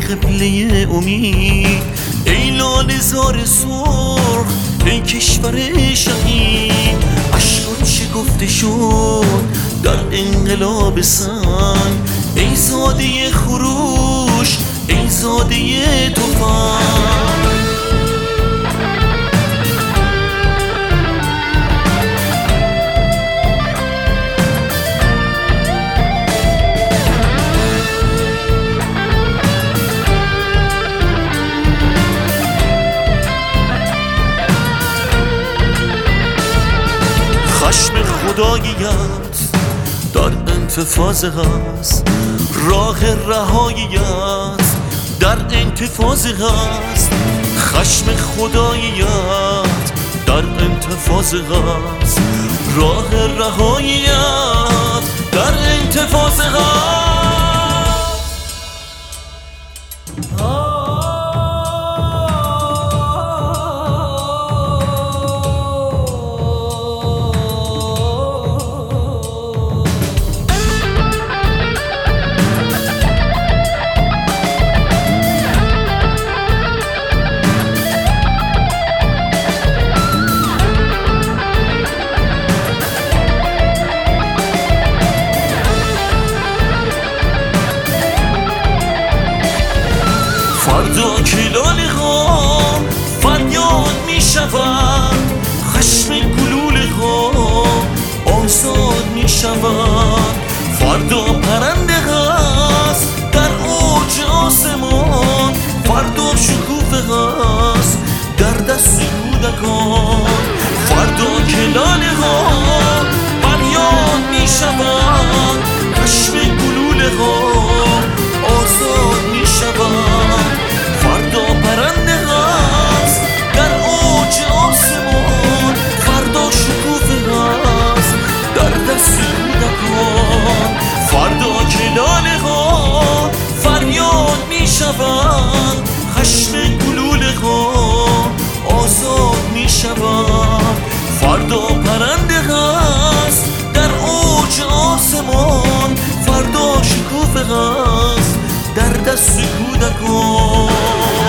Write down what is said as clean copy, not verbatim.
قبله امید، ای لاله زار سرخ، ای کشور شهید. عشقات شکفته شد در انقلاب سنگ، ای زاده خروش، ای زاده تفنگ. خشم خداییت در انتفاضه هست، راه رهاییت در انتفاضه هست. خشم خداییت در انتفاضه هست، راه رهاییت در انتفاضه هست. فردا که لاله ها فریاد می شود، خشم گلوله ها آزاد می شود. فردا پرنده هست در اوج آسمان، فردا شکوفه هست در دست کودکان. فردا که لاله ها فریاد می شود، خشم گلوله ها آزاد می شود. فردا پرنده هست در اوج آسمان، فردا شکوفه هست در دست کودکان. فردا که لاله ها فریاد می شود، خشم گلوله ها آزاد می شود. فردا پرنده هست در اوج آسمان، فردا شکوفه هست در دست کودکان.